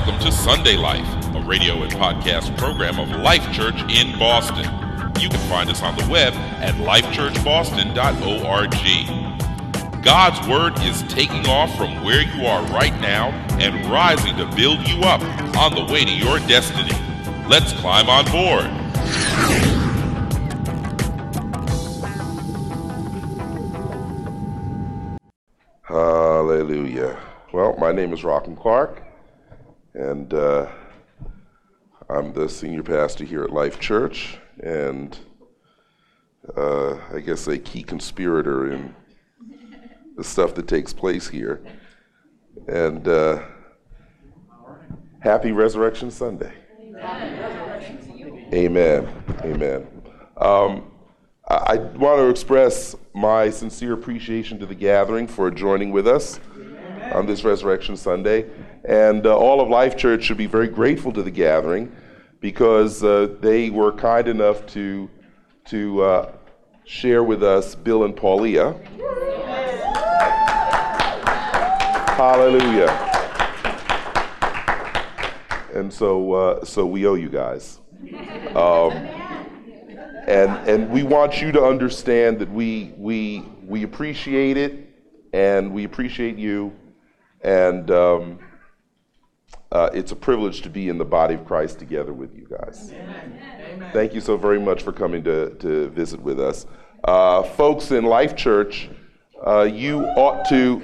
Welcome to Sunday Life, a radio and podcast program of Life Church in Boston. You can find us on the web at lifechurchboston.org. God's Word is taking off from where you are right now and rising to build you up on the way to your destiny. Let's climb on board. Hallelujah. Well, my name is Rockland Clark, and I'm the senior pastor here at Life Church, and I guess a key conspirator in the stuff that takes place here. And happy Resurrection Sunday. Amen. Amen. I want to express my sincere appreciation to the gathering for joining with us on this Resurrection Sunday. And all of Life Church should be very grateful to the gathering because they were kind enough to share with us Bill and Paulia. Hallelujah. And so we owe you guys. And we want you to understand that we appreciate it, and we appreciate you, and it's a privilege to be in the body of Christ together with you guys. Amen. Thank you so very much for coming to visit with us. Folks in Life Church, you ought to...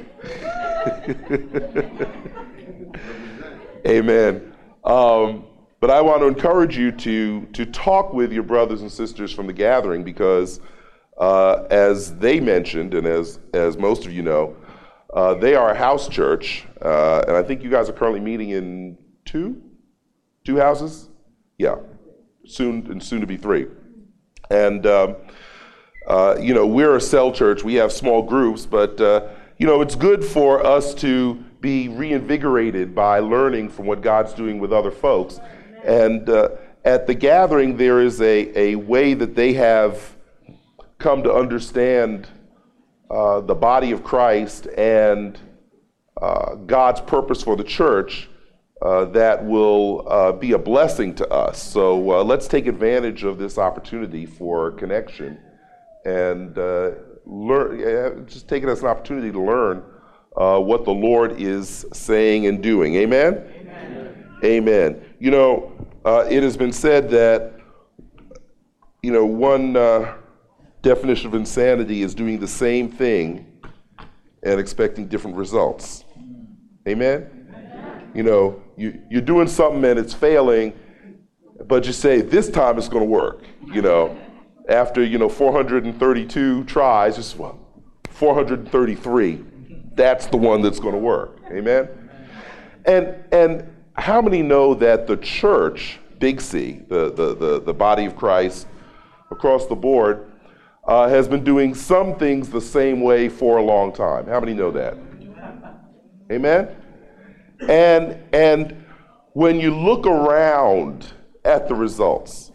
Amen. But I want to encourage you to talk with your brothers and sisters from the gathering because, as they mentioned, and as most of you know, they are a house church, and I think you guys are currently meeting in two houses? Yeah, soon to be 3. And, we're a cell church. We have small groups, but, it's good for us to be reinvigorated by learning from what God's doing with other folks. And at the gathering, there is a way that they have come to understand the body of Christ and God's purpose for the church that will be a blessing to us. So let's take advantage of this opportunity for connection and learn. Just take it as an opportunity to learn what the Lord is saying and doing. Amen? Amen. It has been said that, one definition of insanity is doing the same thing and expecting different results. Amen? You're doing something and it's failing, but you say, this time it's going to work. After, 432 tries, just 433, that's the one that's going to work. Amen? And how many know that the church, Big C, the body of Christ across the board, has been doing some things the same way for a long time? How many know that? Amen? And when you look around at the results,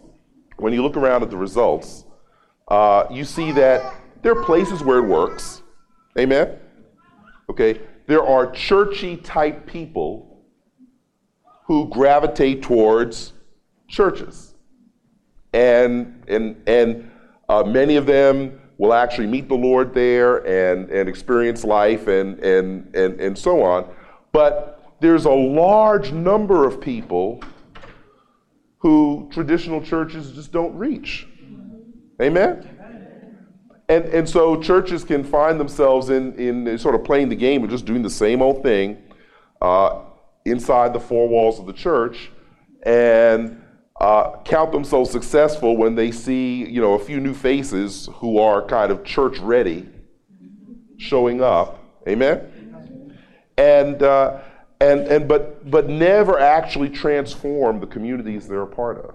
you see that there are places where it works. Amen? Okay? There are churchy type people who gravitate towards churches. And many of them will actually meet the Lord there and experience life and so on. But there's a large number of people who traditional churches just don't reach. Amen? And so churches can find themselves in sort of playing the game of just doing the same old thing inside the 4 walls of the church, and count themselves successful when they see, a few new faces who are kind of church ready showing up. Amen? But never actually transform the communities they're a part of.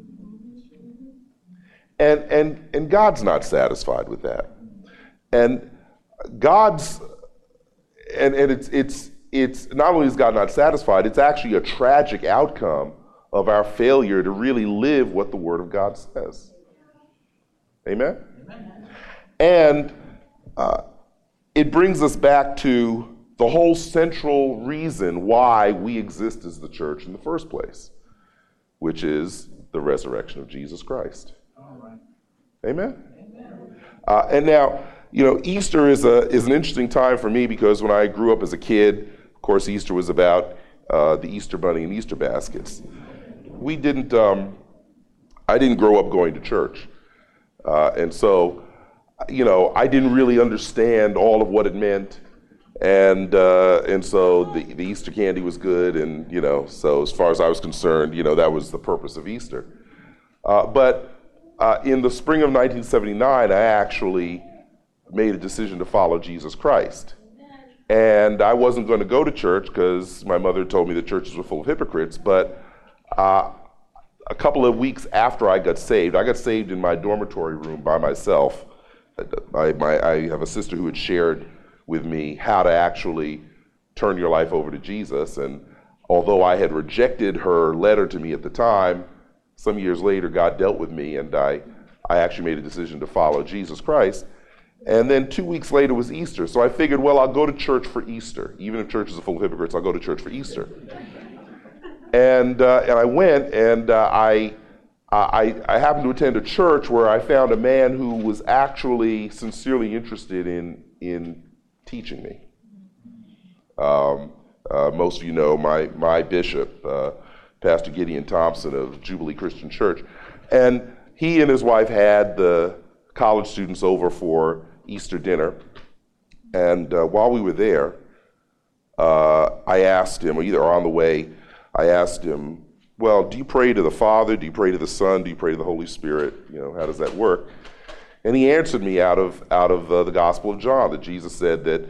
And God's not satisfied with that. And it's not only is God not satisfied, it's actually a tragic outcome of our failure to really live what the Word of God says. Amen? And it brings us back to the whole central reason why we exist as the church in the first place, which is the resurrection of Jesus Christ. All right. Amen? And now, Easter is an interesting time for me because when I grew up as a kid, of course, Easter was about the Easter bunny and Easter baskets. I didn't grow up going to church. And so, I didn't really understand all of what it meant. And so the Easter candy was good. And, so as far as I was concerned, that was the purpose of Easter. But in the spring of 1979, I actually made a decision to follow Jesus Christ. And I wasn't going to go to church because my mother told me the churches were full of hypocrites. But a couple of weeks after I got saved in my dormitory room by myself. I have a sister who had shared with me how to actually turn your life over to Jesus. And although I had rejected her letter to me at the time, some years later, God dealt with me, and I actually made a decision to follow Jesus Christ. And then 2 weeks later was Easter. So I figured, well, I'll go to church for Easter. Even if churches are full of hypocrites, I'll go to church for Easter. And I went, and I happened to attend a church where I found a man who was actually sincerely interested in teaching me. Most of you know my bishop, Pastor Gideon Thompson of Jubilee Christian Church. And he and his wife had the college students over for Easter dinner. And while we were there, I asked him, either on the way, I asked him, well, do you pray to the Father? Do you pray to the Son? Do you pray to the Holy Spirit? How does that work? And he answered me out of the Gospel of John, that Jesus said that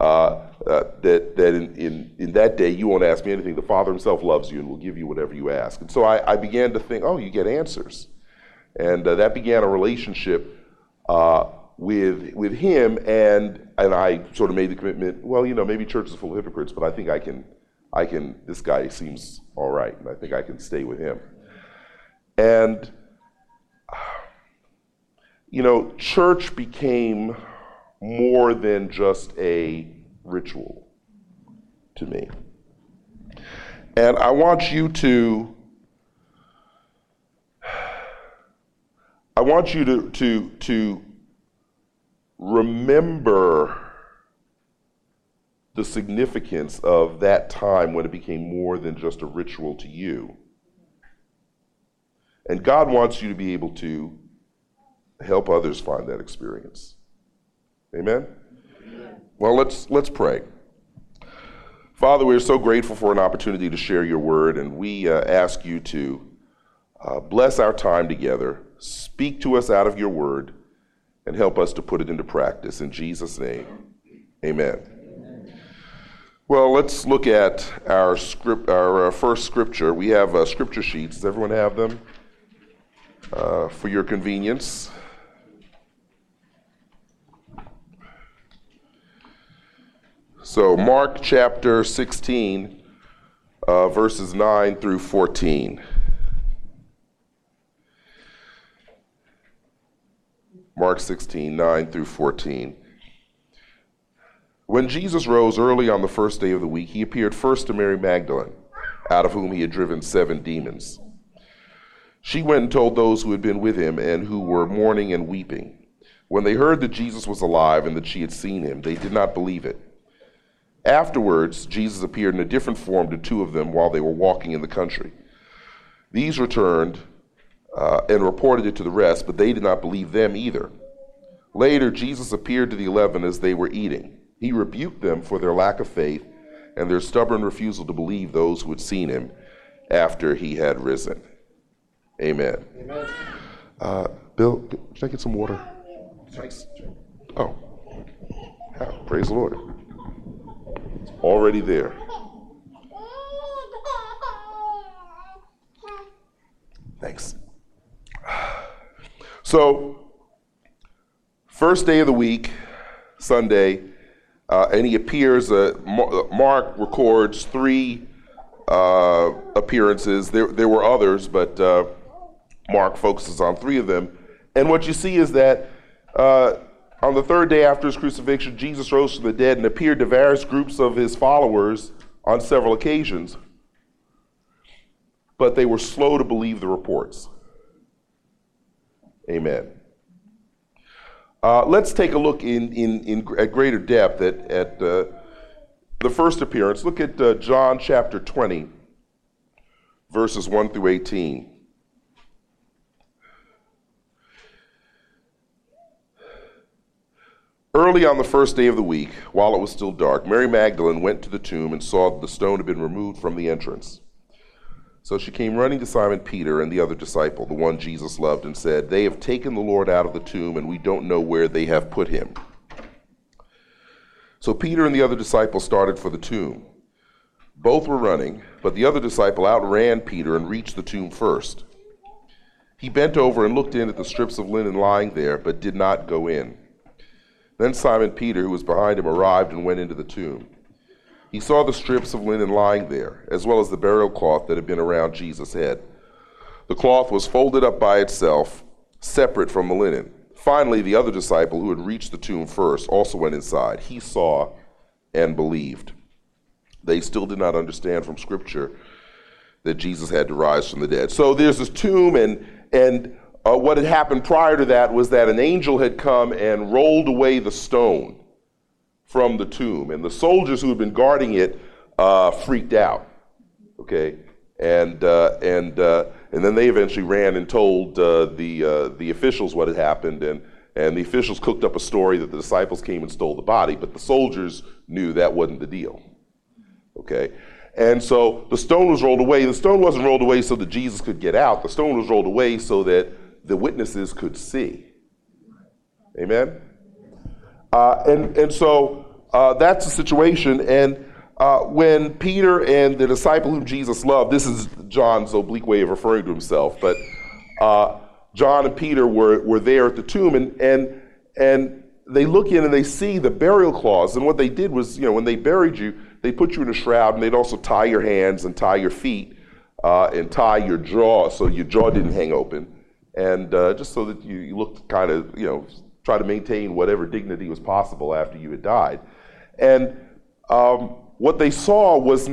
in that day you won't ask me anything. The Father himself loves you and will give you whatever you ask. And so I began to think, you get answers. And that began a relationship with him, and I sort of made the commitment, well, maybe church is full of hypocrites, but I think I can, this guy seems all right, and I think I can stay with him. And, church became more than just a ritual to me. And I want you to remember the significance of that time when it became more than just a ritual to you. And God wants you to be able to help others find that experience. Amen? Well, let's pray. Father, we're so grateful for an opportunity to share your word, and we ask you to bless our time together, speak to us out of your word, and help us to put it into practice. In Jesus' name, amen. Well, let's look at our first scripture. We have scripture sheets. Does everyone have them? For your convenience. So Mark chapter 16, verses 9 through 14. Mark 16, 9 through 14. When Jesus rose early on the first day of the week, he appeared first to Mary Magdalene, out of whom he had driven 7 demons. She went and told those who had been with him and who were mourning and weeping. When they heard that Jesus was alive and that she had seen him, they did not believe it. Afterwards, Jesus appeared in a different form to 2 of them while they were walking in the country. These returned and reported it to the rest, but they did not believe them either. Later, Jesus appeared to the 11 as they were eating. He rebuked them for their lack of faith and their stubborn refusal to believe those who had seen him after he had risen. Amen. Amen. Bill, should I get some water? Thanks. Oh, praise the Lord. It's already there. Thanks. So, first day of the week, Sunday, and he appears, Mark records 3 appearances. There were others, but Mark focuses on 3 of them. And what you see is that On the third day after his crucifixion, Jesus rose from the dead and appeared to various groups of his followers on several occasions, but they were slow to believe the reports. Amen. Let's take a look at greater depth at the first appearance. Look at John chapter 20, verses 1 through 18. Early on the first day of the week, while it was still dark, Mary Magdalene went to the tomb and saw that the stone had been removed from the entrance. So she came running to Simon Peter and the other disciple, the one Jesus loved, and said, "They have taken the Lord out of the tomb, and we don't know where they have put him." So Peter and the other disciple started for the tomb. Both were running, but the other disciple outran Peter and reached the tomb first. He bent over and looked in at the strips of linen lying there, but did not go in. Then Simon Peter, who was behind him, arrived and went into the tomb. He saw the strips of linen lying there, as well as the burial cloth that had been around Jesus' head. The cloth was folded up by itself, separate from the linen. Finally, the other disciple, who had reached the tomb first, also went inside. He saw and believed. They still did not understand from Scripture that Jesus had to rise from the dead. So there's this tomb, and what had happened prior to that was that an angel had come and rolled away the stone from the tomb, and the soldiers who had been guarding it freaked out. Okay, and then they eventually ran and told the officials what had happened, and the officials cooked up a story that the disciples came and stole the body, but the soldiers knew that wasn't the deal. Okay, and so the stone was rolled away. The stone wasn't rolled away so that Jesus could get out. The stone was rolled away so that the witnesses could see. Amen? And so that's the situation. And when Peter and the disciple whom Jesus loved, this is John's oblique way of referring to himself, but John and Peter were there at the tomb, and they look in and they see the burial cloths. And what they did was, when they buried you, they put you in a shroud, and they'd also tie your hands and tie your feet and tie your jaw so your jaw didn't hang open. And just so that you looked kind of, try to maintain whatever dignity was possible after you had died. And what they saw was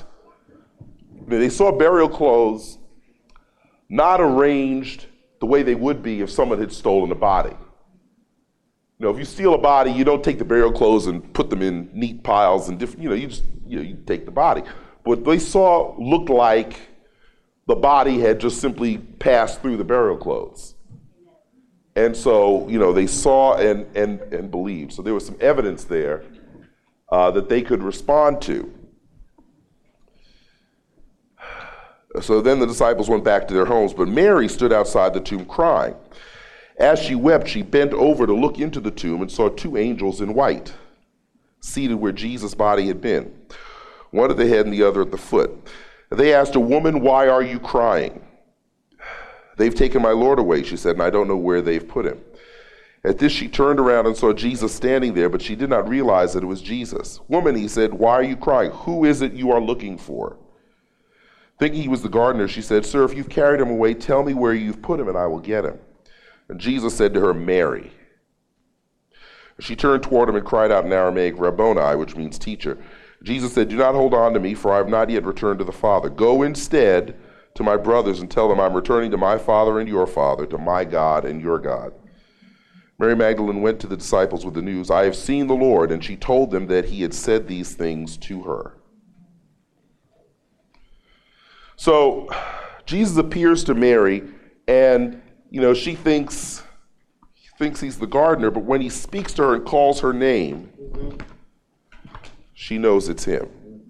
they saw burial clothes not arranged the way they would be if someone had stolen a body. If you steal a body, you don't take the burial clothes and put them in neat piles and different, you take the body. What they saw looked like the body had just simply passed through the burial clothes. And so, they saw and believed. So there was some evidence there that they could respond to. So then the disciples went back to their homes, but Mary stood outside the tomb crying. As she wept, she bent over to look into the tomb and saw two angels in white, seated where Jesus' body had been, one at the head and the other at the foot. They asked her, "Woman, why are you crying?" "They've taken my Lord away," she said, "and I don't know where they've put him." At this, she turned around and saw Jesus standing there, but she did not realize that it was Jesus. "Woman," he said, "why are you crying? Who is it you are looking for?" Thinking he was the gardener, she said, "Sir, if you've carried him away, tell me where you've put him, and I will get him." And Jesus said to her, "Mary." She turned toward him and cried out in Aramaic, "Rabboni," which means teacher. Jesus said, "Do not hold on to me, for I have not yet returned to the Father. Go instead to my brothers and tell them I'm returning to my Father and your Father, to my God and your God." Mary Magdalene went to the disciples with the news, "I have seen the Lord," and she told them that he had said these things to her. So Jesus appears to Mary, and she thinks he's the gardener, but when he speaks to her and calls her name, she knows it's him.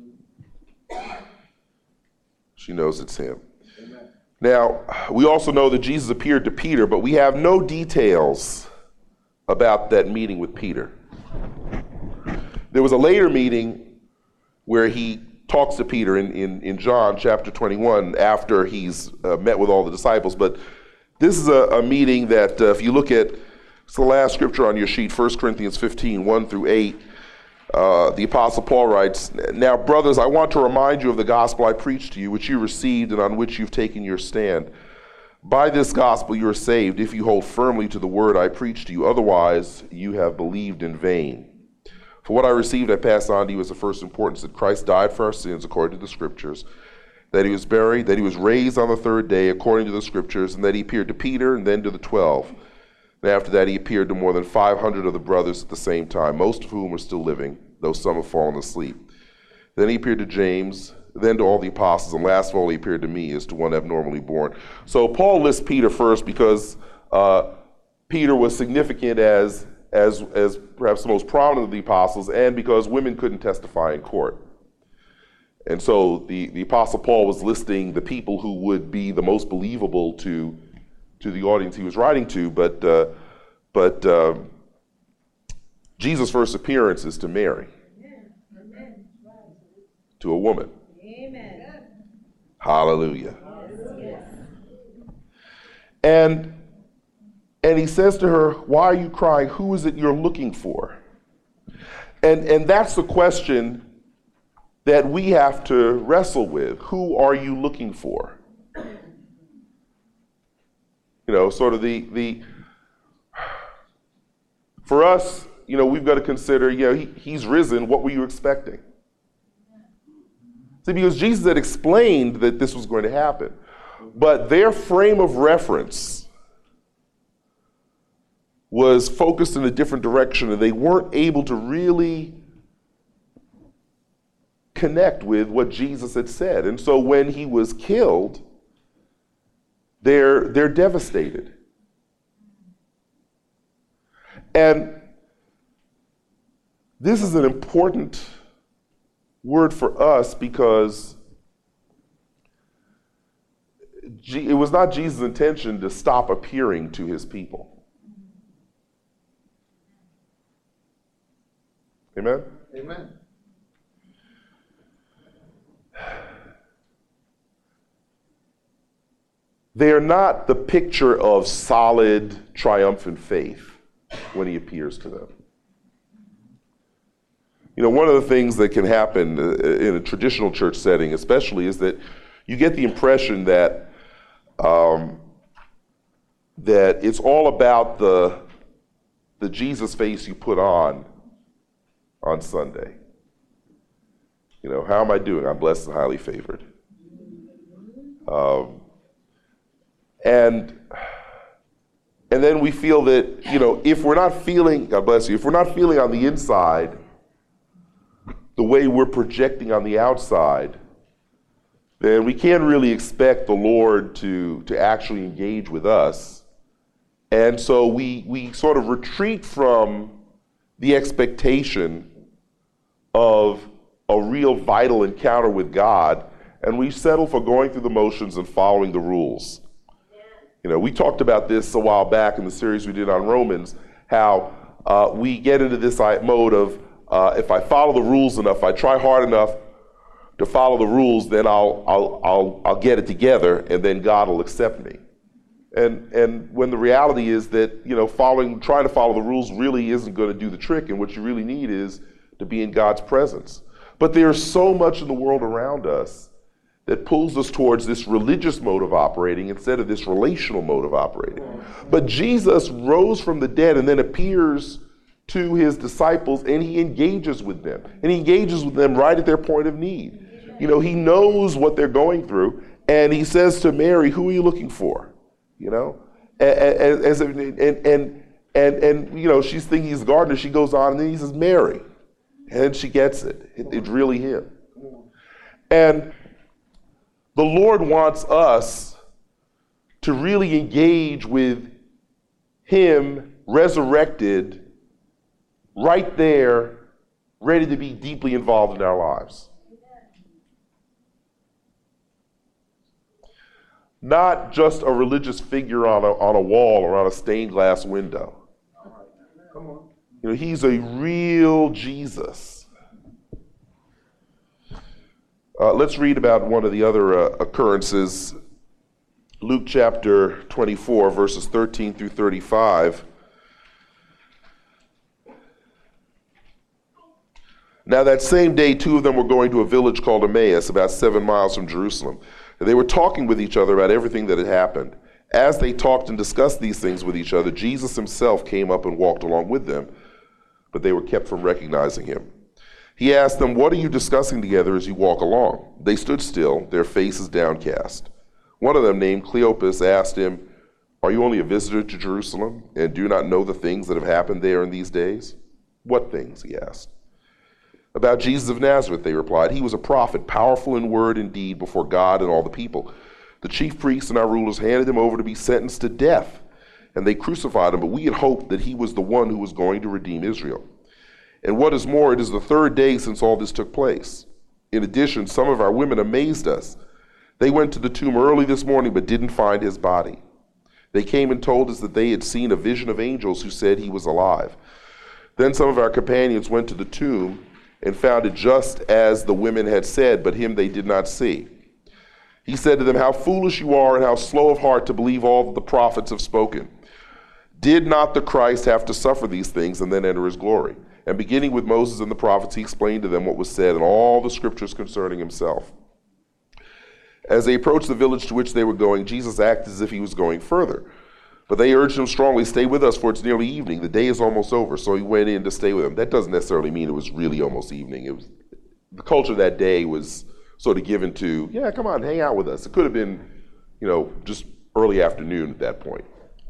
She knows it's him. Amen. Now, we also know that Jesus appeared to Peter, but we have no details about that meeting with Peter. There was a later meeting where he talks to Peter in John chapter 21 after he's met with all the disciples, but this is a meeting that if you look at, it's the last scripture on your sheet, 1 Corinthians 15, 1 through 8, the Apostle Paul writes, "Now, brothers, I want to remind you of the gospel I preached to you, which you received and on which you've taken your stand. By this gospel you are saved, if you hold firmly to the word I preached to you. Otherwise, you have believed in vain. For what I received, I pass on to you as of first importance, that Christ died for our sins according to the Scriptures, that he was buried, that he was raised on the third day according to the Scriptures, and that he appeared to Peter and then to the 12. And after that, he appeared to more than 500 of the brothers at the same time, most of whom are still living, though some have fallen asleep. Then he appeared to James, then to all the apostles, and last of all, he appeared to me as to one abnormally born. So Paul lists Peter first because Peter was significant as perhaps the most prominent of the apostles, and because women couldn't testify in court. And so the Apostle Paul was listing the people who would be the most believable to the audience he was writing to, but Jesus' first appearance is to Mary, to a woman. Amen. Hallelujah. Yes. And he says to her, why are you crying? Who is it you're looking for? And that's the question that we have to wrestle with. Who are you looking for? You know, sort of for us, you know, we've got to consider, you know, he's risen. What were you expecting? See, because Jesus had explained that this was going to happen, but their frame of reference was focused in a different direction, and they weren't able to really connect with what Jesus had said. And so when he was killed, they're devastated. And this is an important word for us because it was not Jesus' intention to stop appearing to his people. Amen? Amen. They are not the picture of solid, triumphant faith when he appears to them. You know, one of the things that can happen in a traditional church setting especially is that you get the impression that that it's all about the Jesus face you put on Sunday. You know, how am I doing? I'm blessed and highly favored. And then we feel that, you know, if we're not feeling, God bless you, if we're not feeling on the inside the way we're projecting on the outside, then we can't really expect the Lord to actually engage with us. And so we sort of retreat from the expectation of a real vital encounter with God, and we settle for going through the motions and following the rules. You know, we talked about this a while back in the series we did on Romans, how we get into this mode of if I follow the rules enough, if I try hard enough to follow the rules, then I'll get it together, and then God will accept me. And when the reality is that, you know, trying to follow the rules really isn't going to do the trick, and what you really need is to be in God's presence. But there's so much in the world around us that pulls us towards this religious mode of operating instead of this relational mode of operating. But Jesus rose from the dead and then appears to his disciples, and he engages with them. And he engages with them right at their point of need. You know, he knows what they're going through, and he says to Mary, who are you looking for? You know? And you know, she's thinking he's a gardener. She goes on, and then he says, Mary. And she gets it. It's really him. And the Lord wants us to really engage with him resurrected right there, ready to be deeply involved in our lives. Not just a religious figure on a wall or on a stained glass window. Come on. You know, he's a real Jesus. Let's read about one of the other occurrences. Luke chapter 24, verses 13 through 35. Now that same day, two of them were going to a village called Emmaus, about 7 miles from Jerusalem. They were talking with each other about everything that had happened. As they talked and discussed these things with each other, Jesus himself came up and walked along with them, but they were kept from recognizing him. He asked them, "What are you discussing together as you walk along?" They stood still, their faces downcast. One of them, named Cleopas, asked him, "Are you only a visitor to Jerusalem and do not know the things that have happened there in these days?" "What things?" he asked. "About Jesus of Nazareth," they replied. "He was a prophet, powerful in word and deed before God and all the people. The chief priests and our rulers handed him over to be sentenced to death, and they crucified him, but we had hoped that he was the one who was going to redeem Israel. And what is more, it is the third day since all this took place. In addition, some of our women amazed us. They went to the tomb early this morning but didn't find his body. They came and told us that they had seen a vision of angels who said he was alive. Then some of our companions went to the tomb and found it just as the women had said, but him they did not see." He said to them, "How foolish you are and how slow of heart to believe all that the prophets have spoken. Did not the Christ have to suffer these things and then enter his glory?" And beginning with Moses and the prophets, he explained to them what was said in all the scriptures concerning himself. As they approached the village to which they were going, Jesus acted as if he was going further. But they urged him strongly, "Stay with us, for it's nearly evening. The day is almost over." So he went in to stay with them. That doesn't necessarily mean it was really almost evening. It was, the culture that day was sort of given to, "Yeah, come on, hang out with us." It could have been, just early afternoon at that point.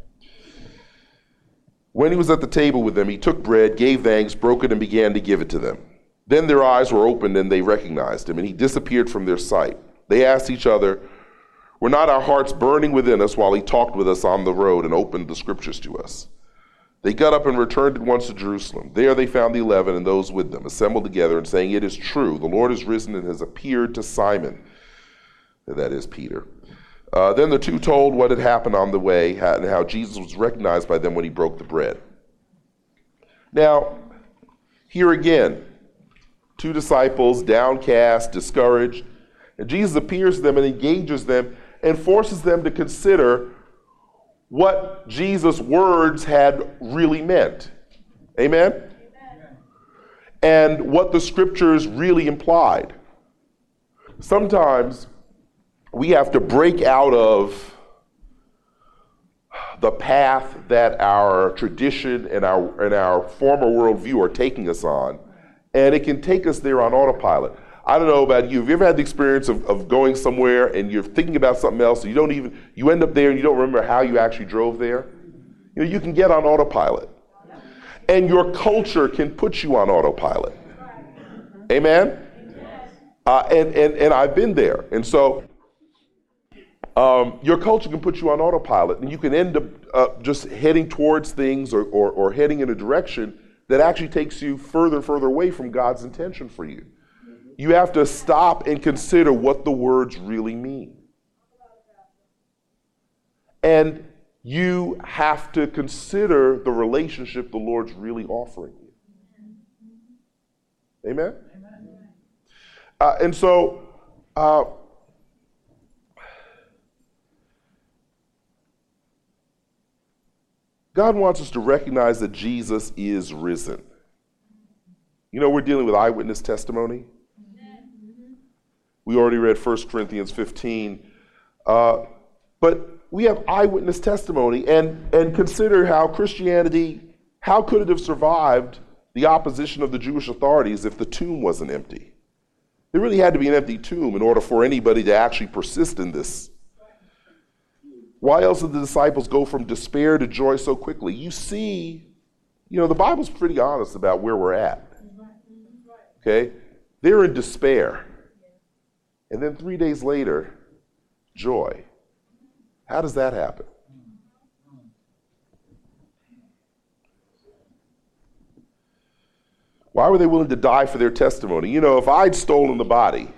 When he was at the table with them, he took bread, gave thanks, broke it, and began to give it to them. Then their eyes were opened and they recognized him, and he disappeared from their sight. They asked each other, "Were not our hearts burning within us while he talked with us on the road and opened the scriptures to us?" They got up and returned at once to Jerusalem. There they found the 11 and those with them, assembled together and saying, "It is true, the Lord is risen and has appeared to Simon." That is Peter. Then the two told what had happened on the way and how Jesus was recognized by them when he broke the bread. Now, here again, two disciples, downcast, discouraged, and Jesus appears to them and engages them and forces them to consider what Jesus' words had really meant. Amen? Amen? And what the scriptures really implied. Sometimes we have to break out of the path that our tradition and our former worldview are taking us on, and it can take us there on autopilot. I don't know about you. Have you ever had the experience of going somewhere and you're thinking about something else, and you end up there and you don't remember how you actually drove there? You can get on autopilot. And your culture can put you on autopilot. Amen? And I've been there. And so your culture can put you on autopilot, and you can end up just heading towards things or heading in a direction that actually takes you further and further away from God's intention for you. You have to stop and consider what the words really mean. And you have to consider the relationship the Lord's really offering you. Amen? And so, God wants us to recognize that Jesus is risen. We're dealing with eyewitness testimony. We already read 1 Corinthians 15. But we have eyewitness testimony, and consider how Christianity, how could it have survived the opposition of the Jewish authorities if the tomb wasn't empty? There really had to be an empty tomb in order for anybody to actually persist in this. Why else did the disciples go from despair to joy so quickly? You see, the Bible's pretty honest about where we're at. Okay? They're in despair. And then 3 days later, joy. How does that happen? Why were they willing to die for their testimony? If I'd stolen the body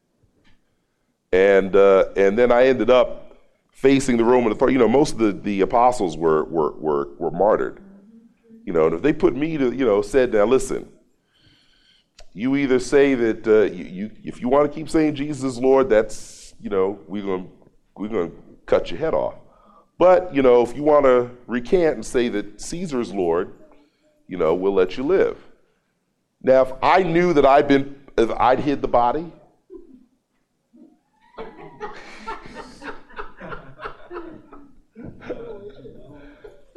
and then I ended up facing the Roman authority, most of the apostles were martyred. And if they put me to, said, "Now listen, you either say that if you want to keep saying Jesus is Lord, that's, we're going to cut your head off. But, if you want to recant and say that Caesar is Lord, we'll let you live." Now, if I knew that I'd hid the body,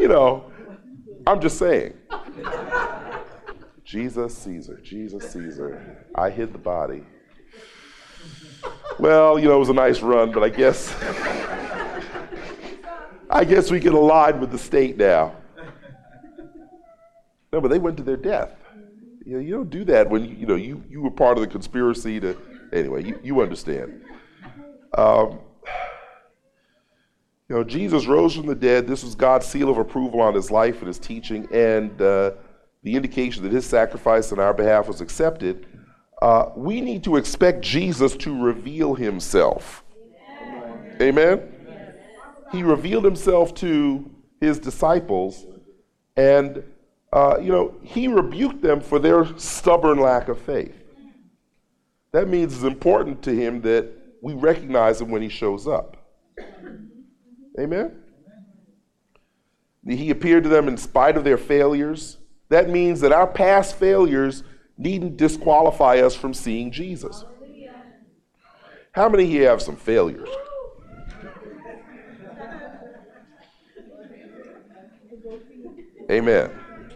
I'm just saying. Jesus Caesar, Jesus Caesar. I hid the body. Well, it was a nice run, but I guess we can align with the state now. No, but they went to their death. You don't do that when you were part of the conspiracy to. Anyway, you understand. Jesus rose from the dead. This was God's seal of approval on his life and his teaching, and the indication that his sacrifice on our behalf was accepted. We need to expect Jesus to reveal himself. Amen? He revealed himself to his disciples, and he rebuked them for their stubborn lack of faith. That means it's important to him that we recognize him when he shows up. Amen? He appeared to them in spite of their failures. That means that our past failures needn't disqualify us from seeing Jesus. How many here have some failures? Amen.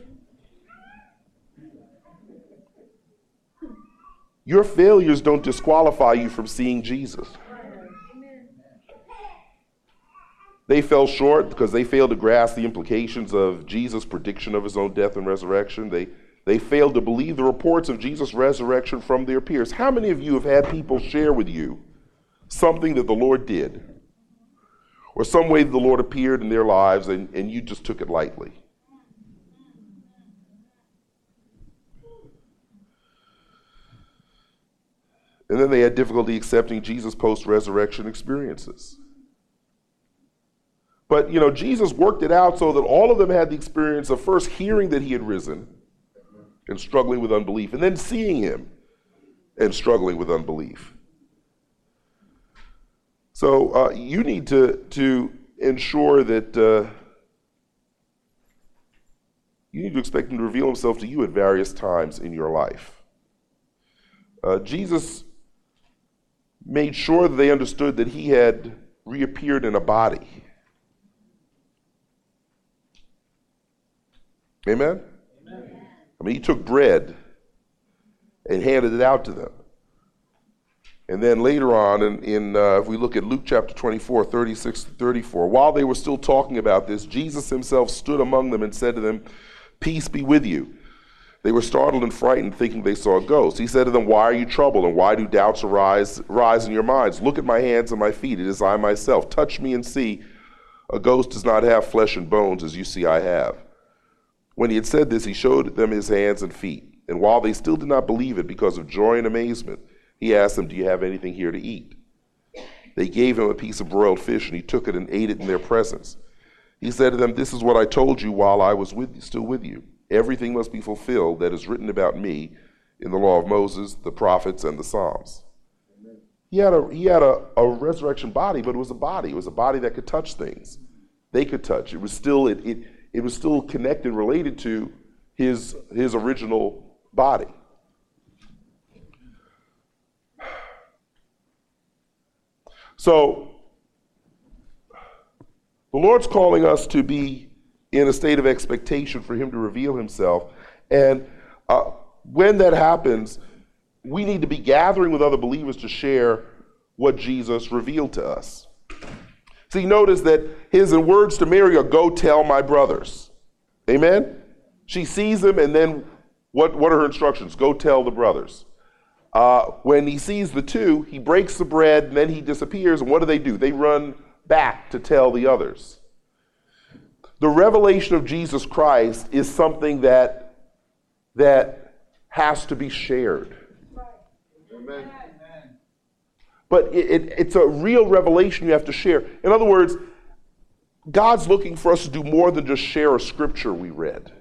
Your failures don't disqualify you from seeing Jesus. They fell short because they failed to grasp the implications of Jesus' prediction of his own death and resurrection. They failed to believe the reports of Jesus' resurrection from their peers. How many of you have had people share with you something that the Lord did, or some way that the Lord appeared in their lives and you just took it lightly? And then they had difficulty accepting Jesus' post-resurrection experiences. But, Jesus worked it out so that all of them had the experience of first hearing that he had risen and struggling with unbelief, and then seeing him and struggling with unbelief. So you need to ensure that you need to expect him to reveal himself to you at various times in your life. Jesus made sure that they understood that he had reappeared in a body. Amen? Amen. I mean, he took bread and handed it out to them. And then later on, if we look at Luke chapter 24, 36 to 34, while they were still talking about this, Jesus himself stood among them and said to them, "Peace be with you." They were startled and frightened, thinking they saw a ghost. He said to them, "Why are you troubled, and why do doubts rise in your minds? Look at my hands and my feet. It is I myself. Touch me and see. A ghost does not have flesh and bones, as you see I have." When he had said this, he showed them his hands and feet. And while they still did not believe it because of joy and amazement, he asked them, "Do you have anything here to eat?" They gave him a piece of broiled fish, and he took it and ate it in their presence. He said to them, "This is what I told you while I was still with you. Everything must be fulfilled that is written about me in the law of Moses, the prophets, and the Psalms." He had a resurrection body, but it was a body. It was a body that could touch things. They could touch. It was still connected, related to his original body. So the Lord's calling us to be in a state of expectation for him to reveal himself. And when that happens, we need to be gathering with other believers to share what Jesus revealed to us. See, notice that his words to Mary are, "Go tell my brothers." Amen? She sees him, and then what are her instructions? Go tell the brothers. When he sees the two, he breaks the bread, and then he disappears. And what do? They run back to tell the others. The revelation of Jesus Christ is something that has to be shared. Amen. But it's a real revelation you have to share. In other words, God's looking for us to do more than just share a scripture we read.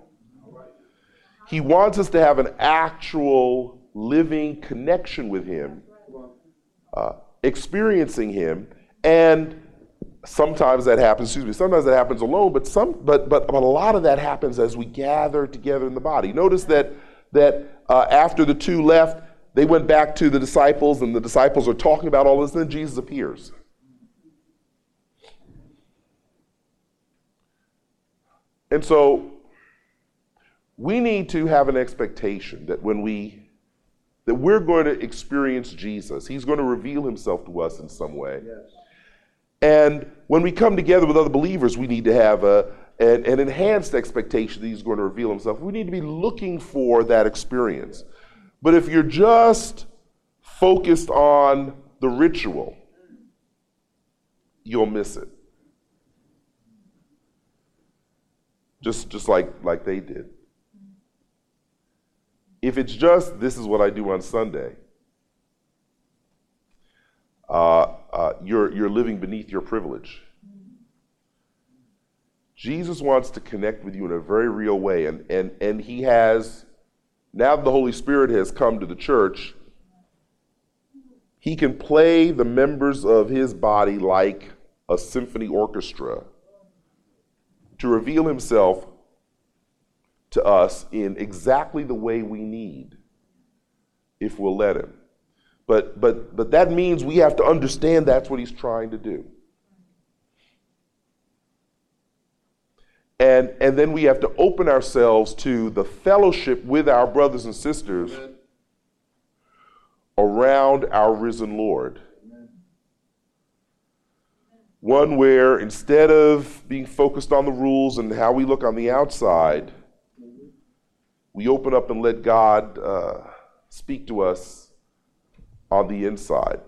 He wants us to have an actual living connection with him, experiencing him, and sometimes that happens, sometimes that happens alone, but a lot of that happens as we gather together in the body. Notice that after the two left, they went back to the disciples, and the disciples are talking about all this, and then Jesus appears. And so we need to have an expectation that that we're going to experience Jesus. He's going to reveal himself to us in some way. Yes. And when we come together with other believers, we need to have an enhanced expectation that he's going to reveal himself. We need to be looking for that experience. But if you're just focused on the ritual, you'll miss it. Just like they did. If it's just, this is what I do on Sunday, you're living beneath your privilege. Jesus wants to connect with you in a very real way, and he has, now that the Holy Spirit has come to the church, he can play the members of his body like a symphony orchestra to reveal himself to us in exactly the way we need, if we'll let him. But that means we have to understand that's what he's trying to do. And then we have to open ourselves to the fellowship with our brothers and sisters around our risen Lord. One where instead of being focused on the rules and how we look on the outside, we open up and let God speak to us on the inside.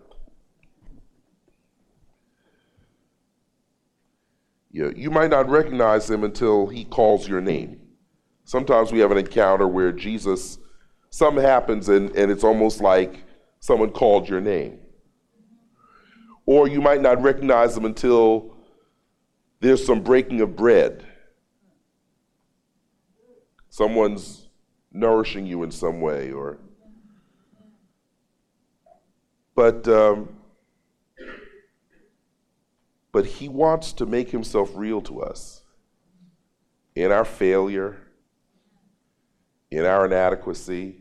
You might not recognize him until he calls your name. Sometimes we have an encounter where something happens and it's almost like someone called your name. Or you might not recognize him until there's some breaking of bread. Someone's nourishing you in some way, but he wants to make himself real to us in our failure, in our inadequacy.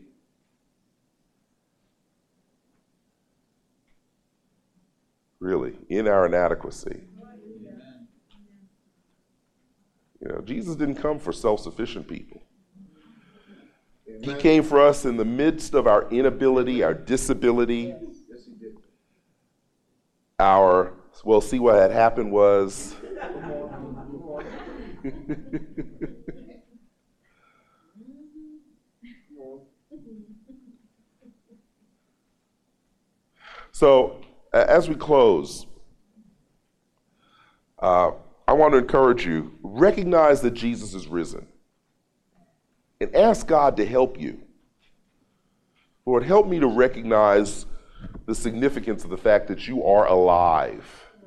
Really, in our inadequacy. Jesus didn't come for self-sufficient people. Amen. He came for us in the midst of our inability, our disability, Yes, he did. See, what had happened was so as we close, I want to encourage you, recognize that Jesus is risen and ask God to help you. Lord, help me to recognize the significance of the fact that you are alive.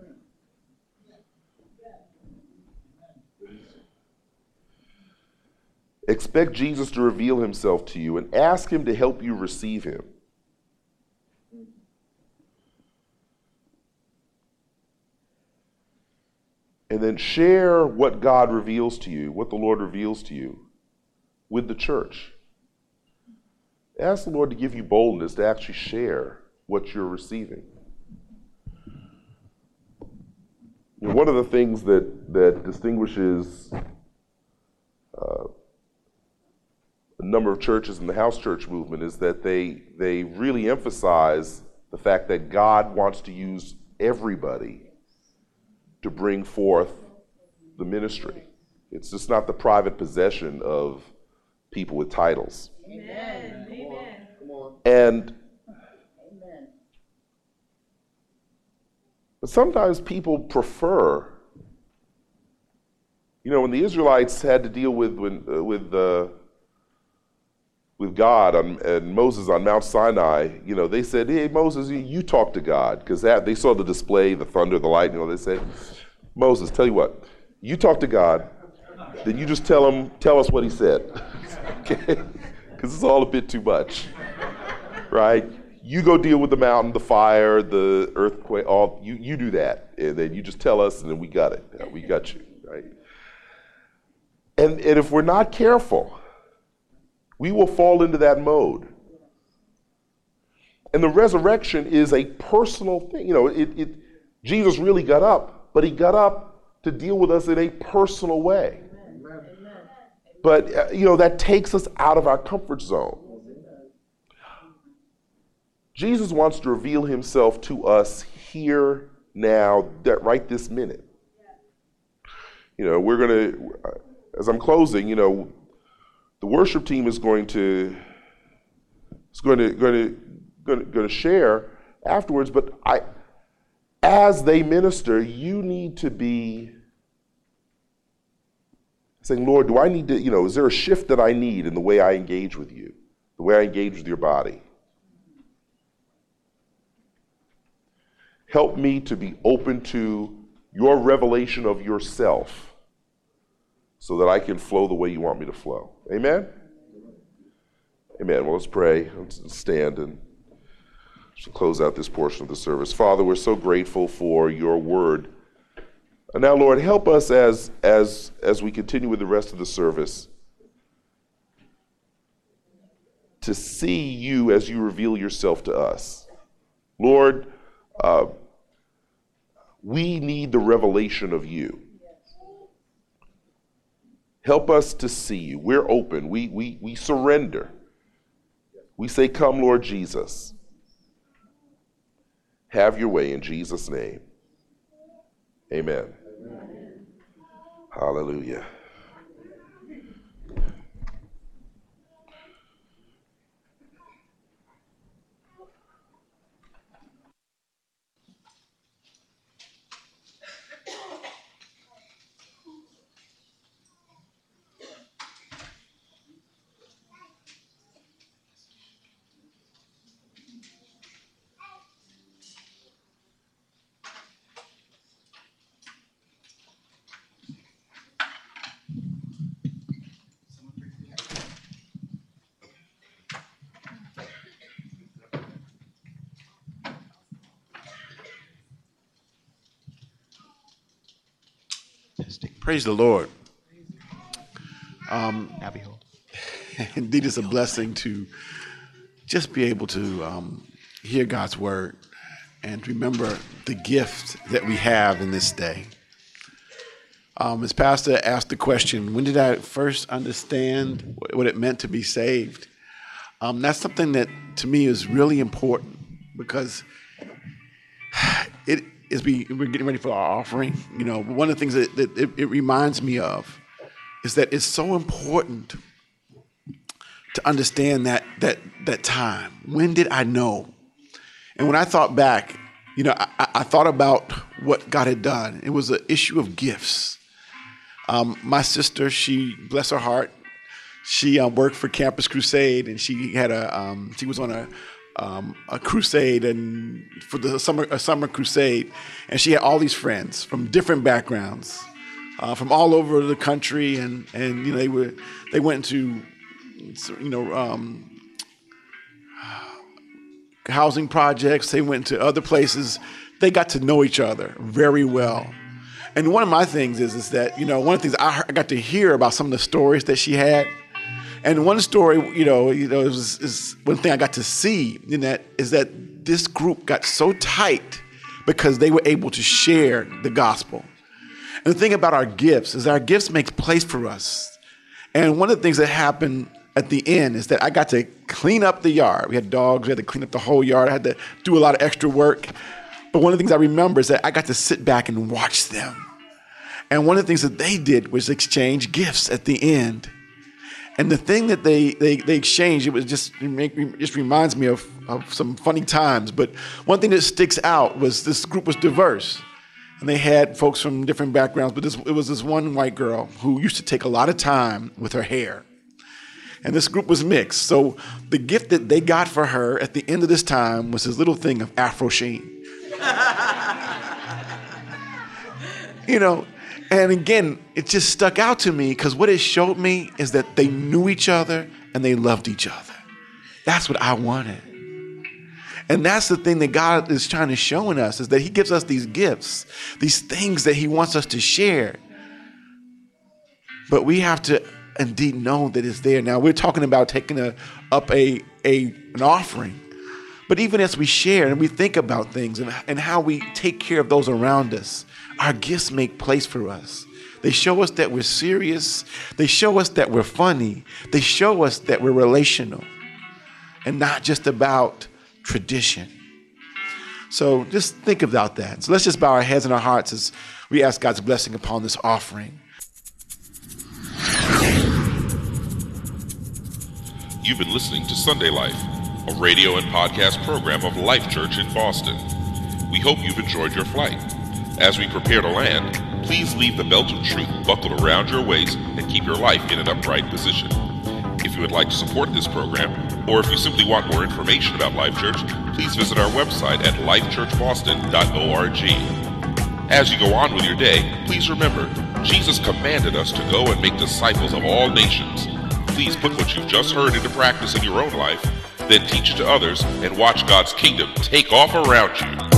Expect Jesus to reveal himself to you and ask him to help you receive him. And then share what God reveals to you, what the Lord reveals to you with the church. Ask the Lord to give you boldness to actually share what you're receiving. One of the things that distinguishes a number of churches in the house church movement is that they really emphasize the fact that God wants to use everybody to bring forth the ministry. It's just not the private possession of people with titles. Amen. Amen. Come on. And Amen. sometimes people prefer, when the Israelites had to deal with God and Moses on Mount Sinai, they said, "Hey, Moses, you talk to God," because they saw the display, the thunder, the lightning. They said, "Moses, tell you what, you talk to God, then you just tell us what he said," okay? Because it's all a bit too much, right? You go deal with the mountain, the fire, the earthquake, you do that, and then you just tell us, and then we got it. Yeah, we got you, right? And if we're not careful, we will fall into that mode. And the resurrection is a personal thing. Jesus really got up, but he got up to deal with us in a personal way. Amen. But, that takes us out of our comfort zone. Jesus wants to reveal himself to us here, now, right this minute. We're going to, as I'm closing, the worship team is going to share afterwards, but as they minister, you need to be saying, Lord, do I need to, is there a shift that I need in the way I engage with you, the way I engage with your body? Help me to be open to your revelation of yourself so that I can flow the way you want me to flow. Amen? Amen. Well, let's pray. Let's stand and close out this portion of the service. Father, we're so grateful for your word. And now, Lord, help us as we continue with the rest of the service to see you as you reveal yourself to us. Lord, we need the revelation of you. Help us to see you. We're open. We surrender. We say, come, Lord Jesus. Have your way in Jesus' name. Amen. Amen. Hallelujah. Praise the Lord. Indeed, it's a blessing to just be able to hear God's word and remember the gift that we have in this day. As Pastor asked the question, when did I first understand what it meant to be saved? That's something that to me is really important because we're getting ready for our offering. One of the things that it reminds me of is that it's so important to understand that time. When did I know? And when I thought back, I thought about what God had done. It was an issue of gifts. My sister, she, bless her heart, she worked for Campus Crusade, and she had she was on a crusade and for a summer crusade, and she had all these friends from different backgrounds, from all over the country, and they went to housing projects, they went to other places. They got to know each other very well. And one of my things is that one of the things I got to hear about some of the stories that she had. And one story, is one thing I got to see in that is that this group got so tight because they were able to share the gospel. And the thing about our gifts is our gifts make place for us. And one of the things that happened at the end is that I got to clean up the yard. We had dogs, we had to clean up the whole yard. I had to do a lot of extra work. But one of the things I remember is that I got to sit back and watch them. And one of the things that they did was exchange gifts at the end. And the thing that they exchanged, it just reminds me of some funny times. But one thing that sticks out was this group was diverse. And they had folks from different backgrounds, but it was this one white girl who used to take a lot of time with her hair. And this group was mixed. So the gift that they got for her at the end of this time was this little thing of Afro Sheen. And again, it just stuck out to me because what it showed me is that they knew each other and they loved each other. That's what I wanted. And that's the thing that God is trying to show in us, is that he gives us these gifts, these things that he wants us to share. But we have to indeed know that it's there. Now, we're talking about taking up an offering. But even as we share and we think about things and how we take care of those around us, our gifts make place for us. They show us that we're serious. They show us that we're funny. They show us that we're relational and not just about tradition. So just think about that. So let's just bow our heads and our hearts as we ask God's blessing upon this offering. You've been listening to Sunday Life, a radio and podcast program of Life Church in Boston. We hope you've enjoyed your flight. As we prepare to land, please leave the belt of truth buckled around your waist and keep your life in an upright position. If you would like to support this program, or if you simply want more information about Life Church, please visit our website at lifechurchboston.org. As you go on with your day, please remember, Jesus commanded us to go and make disciples of all nations. Please put what you've just heard into practice in your own life, then teach it to others, and watch God's kingdom take off around you.